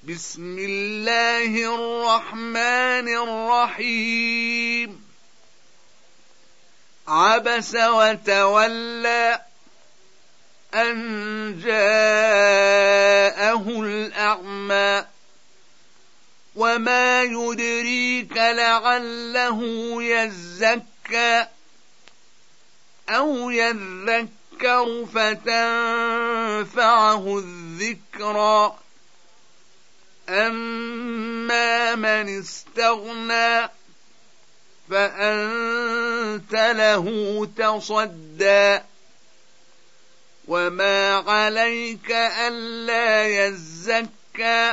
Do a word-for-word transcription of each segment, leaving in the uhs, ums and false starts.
بسم الله الرحمن الرحيم عبس وتولى أن جاءه الأعمى وما يدريك لعله يزكى أو يذكر فتنفعه الذكرى أما من استغنى فأنت له تصدى وما عليك ألا يزكى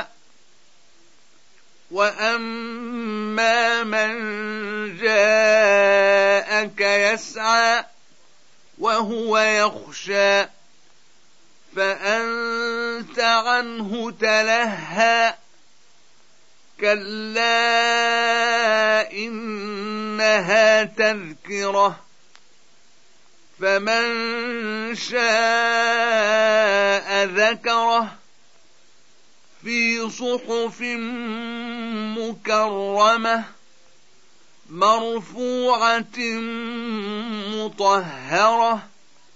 وأما من جاءك يسعى وهو يخشى فأنت عنه تلهى كلا إنها تذكرة فمن شاء ذكره في صحف مكرمة مرفوعة مطهرة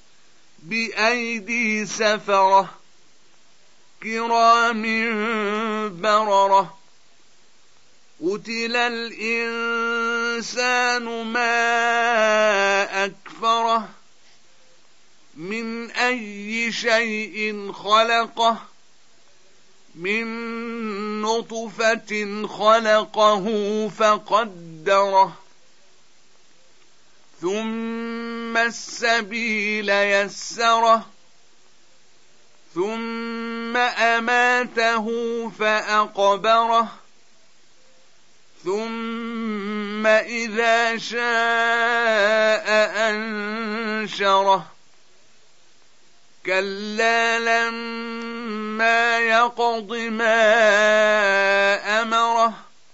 بأيدي سفرة كرام بررة قتل الإنسان ما أكفره من أي شيء خلقه من نطفة خلقه فقدره ثم السبيل يسره ثم أماته فأقبره ثم إذا شاء أنشره كلا لما يقض ما أمره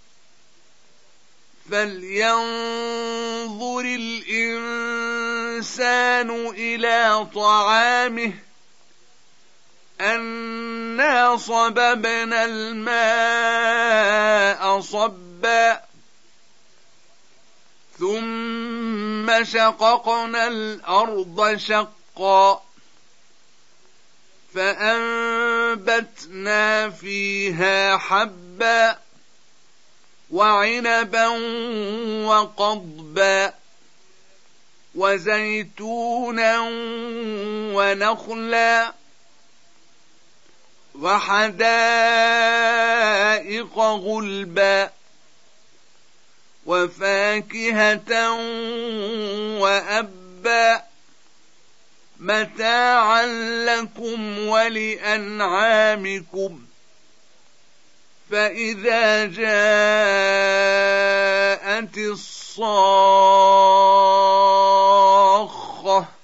فلينظر الإنسان إلى طعامه أنا صببنا الماء صبا ثم شققنا الأرض شقا فأنبتنا فيها حبا وعنبا وقضبا وزيتونا ونخلا وحدائق غلبا وفاكهة وأبا متاعا لكم ولأنعامكم فإذا جاءت الصاخة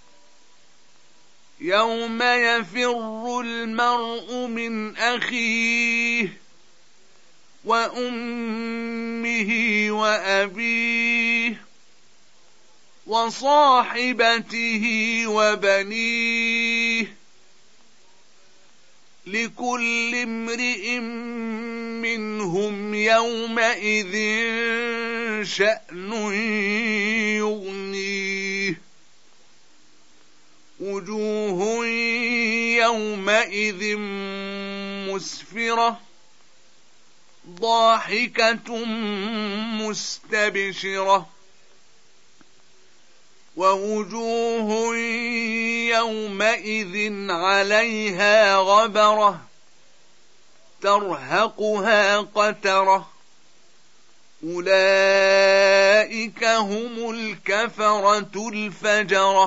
يوم يفر المرء من أخيه وأمه وأبيه وصاحبته وبنيه لكل امرئ منهم يومئذ شأن يغنيه وجوه يومئذ مسفرة ضاحكة مستبشرة ووجوه يومئذ عليها غبرة ترهقها قترة أولئك هم الكفرة الفجرة.